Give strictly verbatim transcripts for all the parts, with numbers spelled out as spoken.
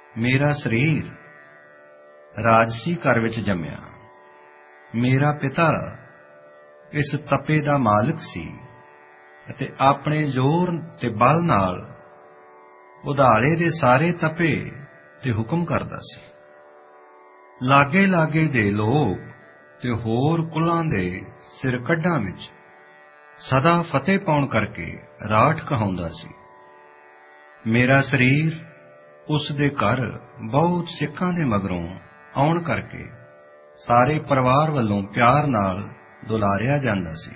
मेरा शरीर राजसी घर विच जम्मिया। मेरा पिता इस तपे दा मालिक सी अते अपने जोर ते बल नाल उधाले दे सारे तपे ते हुक्म करदा सी। लागे लागे दे लोग ते होर कुलां दे सिर कड्ढां विच सदा फतेह पाउण करके राठ कहाउंदा सी। मेरा शरीर उस दे घर बहुत सिखां दे मगरों आउण करके सारे परिवार वल्लों प्यार नाल दुलारिया जांदा सी।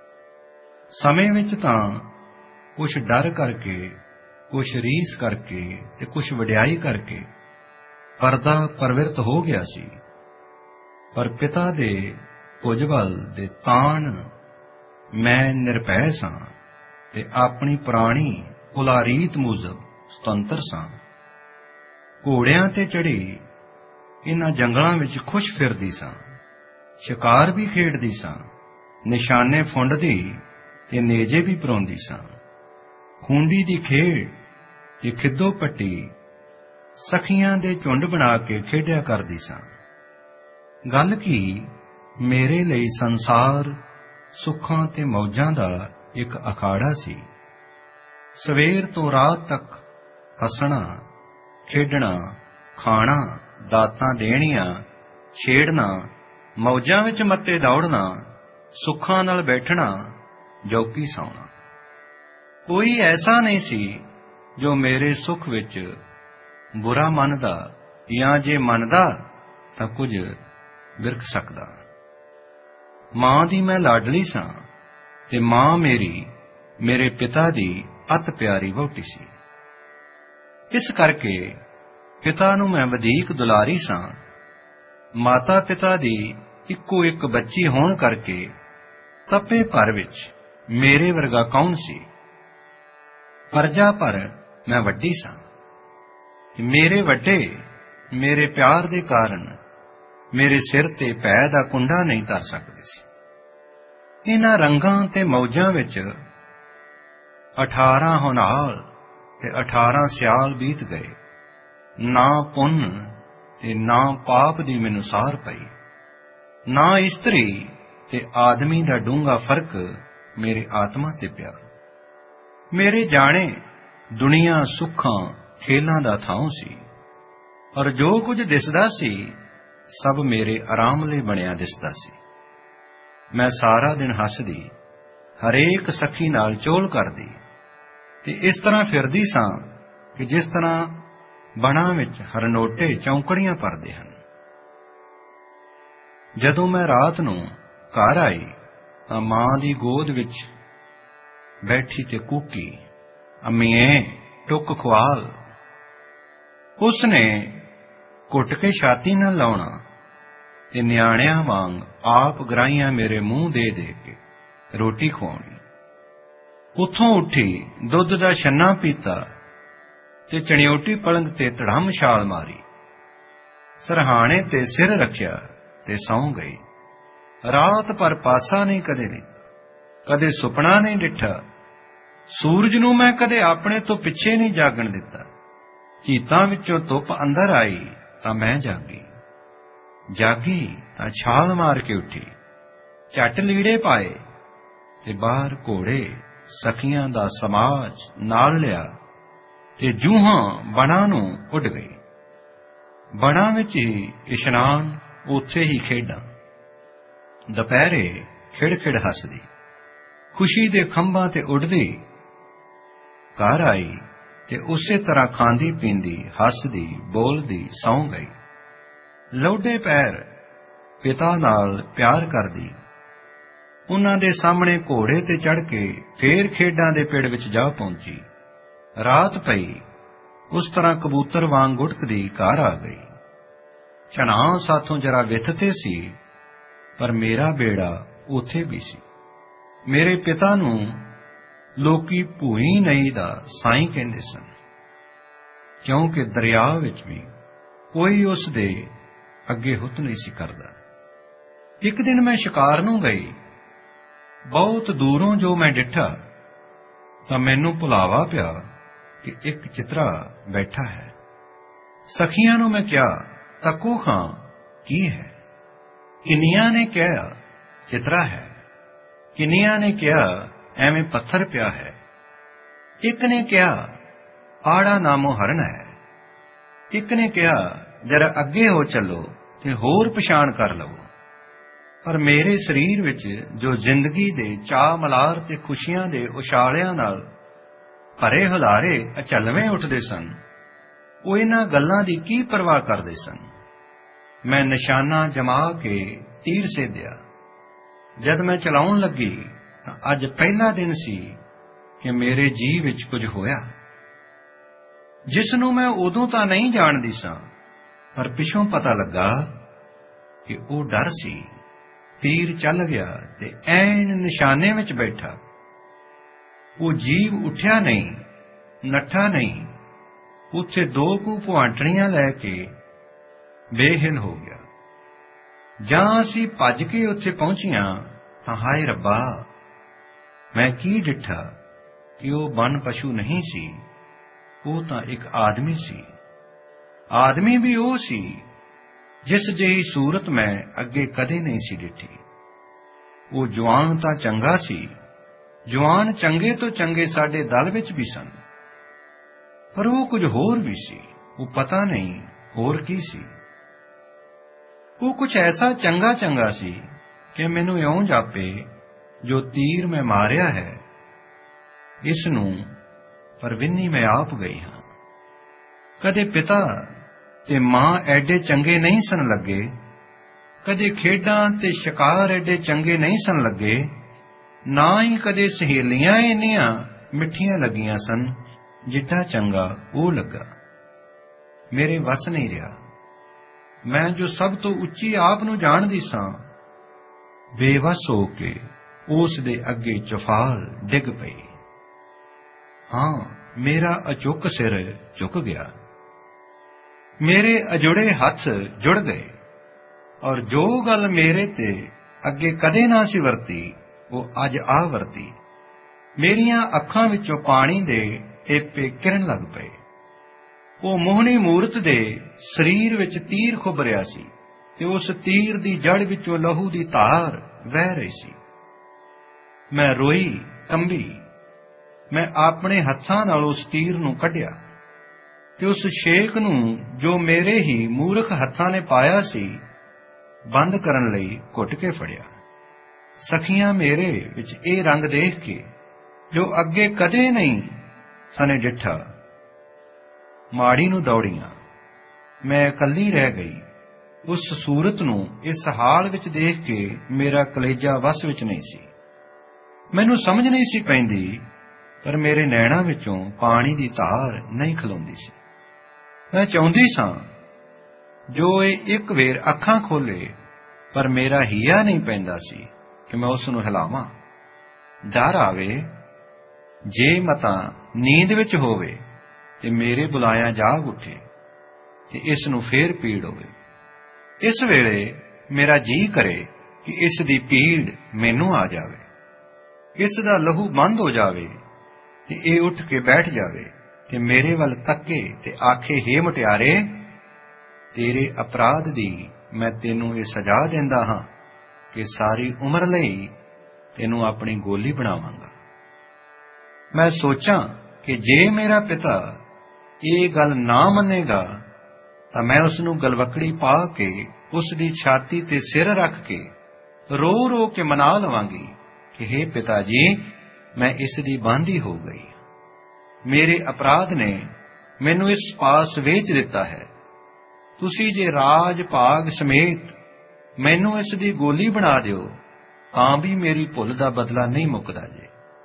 समय विच तां कुछ डर करके, कुछ रीस करके ते कुछ वडियाई करके परदा प्रवृत्त हो गया सी। पर पिता दे भुजबल दे ताण मैं निरभै सां ते अपनी पुरानी कुलारीत मुजब सुतंत्र सां। घोड़ियां ते चढ़ी इन्हां जंगलां विच खुश फिरदी सां, शिकार भी खेडदी सां, निशाने फुंडदी ते नेजे भी पराउंदी सां। खूंडी दी खेड ते खिद्दो पट्टी सखियां दे झुंड बना के खेडिया करदी सां। गल की मेरे लई संसार सुखां ते मौजां दा एक अखाड़ा सी। सवेर तो रात तक हसना, खेडना, खाना, दातां देणियां, छेड़ना, मौजां विच मत्ते दौड़ना, सुखां नाल बैठना, जौकी सौना। कोई ऐसा नहीं सी जो मेरे सुख विच बुरा मनदा या जे मनदा तां कुछ विरक सकदा। मां दी मैं लाडली सां ते मां मेरी मेरे पिता दी अत प्यारी वहुटी सी। इस करके पिता नूं मैं वधीक दुलारी सां। माता पिता दी इक्को एक बच्ची होण करके तपे भर विच मेरे वर्गा कौन सी। प्रजा पर मैं वड्डी सां। मेरे वड्डे मेरे प्यार दे कारण मेरे सिर ते भै दा कुंडा नहीं धर सकदे सी। इन्हां रंगां ते मौजां विच अठारह हुनाल ते अठारह सियाल बीत गए। ना पुन्न ते ना पाप दी मैनूं सार पई। ना इस्त्री ते आदमी दा डूंगा फर्क मेरी आत्मा ते पिया। मेरे जाने दुनिया सुखां खेलां दा थां सी और जो कुछ दिसदा सी सब मेरे आराम लई बनिया दिसदा सी। मैं सारा दिन हसदी, हरेक सखी नाल चोल करदी ते इस तरह फिरदी सां कि जिस तरह बणां विच हरनोटे चौंकड़ियां भरदे हन। जदों मैं रात नूं घर आई तां मां दी गोद विच बैठी ते कूकी, अम्मीए टुक खुआल। उसने घुट के छाती नाल लाउणा ते नियाणियां वांग आप ग्राहियां मेरे मूंह दे दे के रोटी खुआउणी। उथों उठी दुध दा छन्ना पीता ते चणियोटी पलंग ते धड़म छाल मारी, सरहाणे ते सिर रखिया ते सौं गई। रात पर पासा नहीं कदे लीता, कदे सुपना नहीं डिठा। सूरज नूं मैं कदे अपने तो पिछे नहीं जागण दिता। चीतां विचों धुप अंदर आई तां मैं जागी, जागी तां छाल मार के उठी। झट लीड़े पाए ते बाहर घोड़े सखियां दा समाज नाल लिया ते जूहां बणां नूं उड गई। बणां विच ही इशनान, उत्थे ही खेडां। दुपहरे खिड़-खिड़ हसदी, खुशी दे खंभां ते उड़दी। घर आई ते उसे तरह खांदी पींदी, हसदी बोलदी सौं गई। लौडे पैर पिता नाल प्यार करदी उन्हां दे सामने घोड़े ते चढ़ के फेर खेडां दे पिड़ विच जा पहुंची। रात पई उस तरह कबूतर वांग गुटकदी घर आ गई। छना साथों जरा विथते सी पर मेरा बेड़ा उथे भी सी। मेरे पिता नूं लोकी भूई नई दा साईं कहंदे सन, क्योंकि दरिया विच भी कोई उस दे अगे हुत नहीं सी करदा। एक दिन मैं शिकार नूं गई, बहुत दूरों जो मैं डिठा तां मैनूं भुलावा पिया कि एक चितरा बैठा है। सखियां नूं मैं कहा, तको खां की है? किन्नियां ने कहा, चितरा है। किन्नियां ने कहा, एवें पत्थर पिया है। एक ने कहा, आड़ा नामो हरण है। एक ने कहा, जरा अगे हो चलो ते होर पछाण कर लवो। पर मेरे शरीर विच जो जिंदगी दे चाह मलार ते खुशियां दे उछालियां नाल भरे हुलारे अचलवें उठदे सन, वो इन्हां गल्लां दी की परवाह करदे सन। मैं निशाना जमा के तीर सेधिया। जद मैं चलाउण लगी तां अज पहला दिन सी कि मेरे जी विच कुछ होया, जिस नूं मैं उदों तां नहीं जाणदी सां, पर पिछों पता लगा कि वो डर सी। तीर चल गया ते ऐन निशाने विच बैठा। वो जीव उठिया नहीं, नठा नहीं, उत्थे दो कू पुआंटणियां लैके बेहिल हो गया। जां असीं भज के उत्थे पहुंचियां तां हाय रब्बा, मैं की डिठा कि वो वन पशु नहीं सी, वो तां एक आदमी सी। आदमी भी वो सी जिस जिही सूरत मैं अगे कदे नहीं सी डिठी। वो जवान तां चंगा सी, जवान चंगे तो चंगे साडे दल विच भी सन, पर वो कुछ होर भी सी। वो पता नहीं होर की सी। वो कुछ ऐसा चंगा चंगा सी कि मैनू इउं जापे जो तीर मैं मारिया है, इसनूं पर विन्नी मैं आप गई हां। कदे पिता ते मां एडे चंगे नहीं सन लगे, कदे खेडां ते शिकार एडे चंगे नहीं सन लगे, ना ही कदे सहेलियां इन्नियां मिठियां लगियां सन जिड्डा चंगा वो लगा। मेरे वस नहीं रहा। मैं जो सब तो उच्ची आप नूं जाणदी सां, बेवस हो के उस दे अगे चौफाल डिग पई। हां, मेरा अचुक सिर झुक गया, मेरे अजुड़े हथ जुड़ गए, और जो गल मेरे ते अगे कदे ना सी वरती, वो अज आ वरती। मेरियां अखां विचों पानी दे टेपे किरण लग पए। वो मोहनी मूरत दे शरीर विच तीर खुभ रिहा सी, ते उस तीर दी जड़ विचों लहू दी धार वह रही सी। मैं रोई कंबी। मैं अपने हत्थां नाल उस तीर नूं कढिया ते उस छेक नूं जो मेरे ही मूर्ख हत्थां ने पाया सी बंद करन लई घुट के फड़िया। सखियां मेरे विच ਇਹ रंग देख के जो अगे कदे नहीं सने डिठा, माड़ी नूं दौड़ियां। मैं इकल्ली रह गई। उस सूरत नूं इस हाल विच देख के मेरा कलेजा वस विच नहीं सी। मैनूं समझ नहीं सी पैंदी, पर मेरे नैणां विचों पानी दी धार नहीं खलोंदी सी। मैं चाहुंदी सां जो ਇਹ ਇੱਕ ਵੇਰ ਅੱਖਾਂ ਖੋਲੇ, पर मेरा ਹੀਆ नहीं पैंदा सी कि मैं उस नूं हिलावां। डर आवे जे मतां नींद विच होवे ते मेरे बुलाया जाग उठे ते इस नूं फेर पीड़ होवे। इस वेले मेरा जी करे कि इस दी पीड़ मैनूं आ जावे, इस दा लहू बंद हो जावे ते ये उठ के बैठ जावे ते मेरे वल तके ते आखे, हे मुटियारे, तेरे अपराध दी मैं तेनू ये सजा देंदा हां कि सारी उम्र लई तेनू अपनी गोली बनावांगा। मैं सोचां कि जे मेरा पिता ये गल ना मन्नेगा तां मैं उसनू गलवकड़ी पा के उस दी छाती ते सिर रख के रो रो के मना लवांगी कि हे पिता जी, मैं इस दी बांधी हो गई। मेरे अपराध ने मैनू इस पास वेच दिता है। तुसी जे राज भाग समेत मैनू इस दी गोली बना दिओ तां भी मेरी भुल दा बदला नहीं मुकदा जे।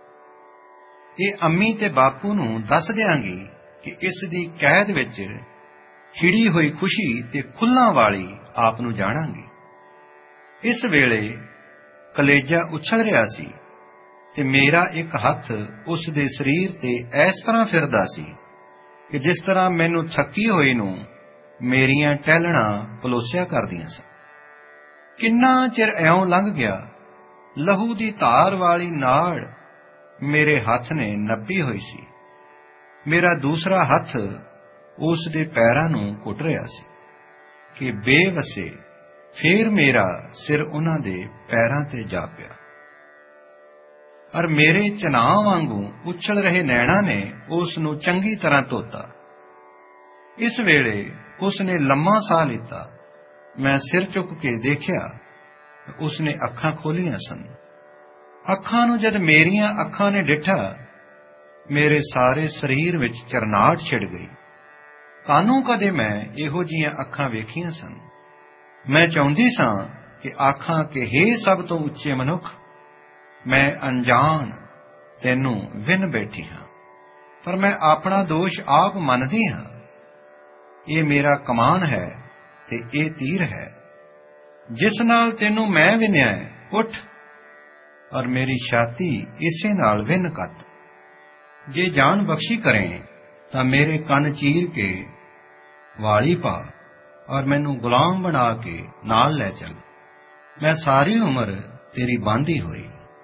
ये अम्मी ते बापू नूं दस दियांगी कि इस दी कैद विच खिड़ी हुई खुशी ते खुल्लां वाली आप नूं जाणांगी। इस वेले कलेजा उछल रिहा सी ते मेरा एक हथ उस दे शरीर ते इस तरह फिरदा सी कि जिस तरह मैनू थकी होई नूं मेरियां टहलना पलोसिया करदियां सन। किन्ना चिर इउं लंघ गया, लहू दी धार वाली नाड़ मेरे हथ ने नपी हुई सी। मेरा दूसरा हथ ਉਸ ਦੇ ਪੈਰਾਂ ਨੂੰ ਘੁੱਟ ਰਿਹਾ ਸੀ ਕਿ ਬੇਵਸੇ ਫੇਰ ਮੇਰਾ ਸਿਰ ਉਹਨਾਂ ਦੇ ਪੈਰਾਂ ਤੇ ਜਾ ਪਿਆ। ਔਰ ਮੇਰੇ ਚਨਾਹ ਵਾਂਗੂ ਉਛਲ ਰਹੇ ਨੈਣਾ ਨੇ ਉਸ ਨੂੰ ਚੰਗੀ ਤਰ੍ਹਾਂ ਧੋਤਾ। ਇਸ ਵੇਲੇ ਉਸ ਨੇ ਲੰਮਾ ਸਾਹ ਲਿੱਤਾ। ਮੈਂ ਸਿਰ ਚੁੱਕ ਕੇ ਦੇਖਿਆ, ਉਸ ਨੇ ਅੱਖਾਂ ਖੋਲੀਆਂ ਸਨ। ਅੱਖਾਂ ਨੂੰ ਜਦ ਮੇਰੀਆਂ ਅੱਖਾਂ ਨੇ ਡਿੱਠਾ, ਮੇਰੇ ਸਾਰੇ ਸਰੀਰ ਵਿੱਚ ਚਰਨਾਹਟ ਛਿੜ ਗਈ। ਕਾਨੂੰ ਕਦੇ ਮੈਂ ਇਹੋ ਜਿਹੀਆਂ ਅੱਖਾਂ ਵੇਖੀਆਂ ਸਨ। ਮੈਂ ਚਾਹੁੰਦੀ ਸਾਂ ਕਿ ਆਖਾਂ ਕਿ ਹੇ ਸਭ ਤੋਂ ਉੱਚੇ ਮਨੁੱਖ, ਮੈਂ ਅਣਜਾਣ ਤੈਨੂੰ ਵਿੰਨ ਬੈਠੀ ਹਾਂ, ਪਰ ਮੈਂ ਆਪਣਾ ਦੋਸ਼ ਆਪ ਮੰਨਦੀ ਹਾਂ। ਇਹ ਮੇਰਾ ਕਮਾਨ ਹੈ ਤੇ ਇਹ ਤੀਰ ਹੈ ਜਿਸ ਨਾਲ ਤੈਨੂੰ ਮੈਂ ਵਿੰਨਿਆ ਹੈ। ਉੱਠ ਔਰ ਮੇਰੀ ਛਾਤੀ ਇਸੇ ਨਾਲ ਵਿੰਨ ਕੱਤ। ਜੇ ਜਾਨ ਬਖਸ਼ੀ ਕਰੇ ਤਾਂ ਮੇਰੇ ਕੰਨ ਚੀਰ ਕੇ ਵਾਲੀ ਪਾ ਔਰ ਮੈਨੂੰ ਗੁਲਾਮ ਬਣਾ ਕੇ ਨਾਲ ਲੈ ਚੱਲ। ਮੈਂ ਸਾਰੀ ਉਮਰ ਤੇਰੀ ਬਾਂਦੀ ਹੋਈ।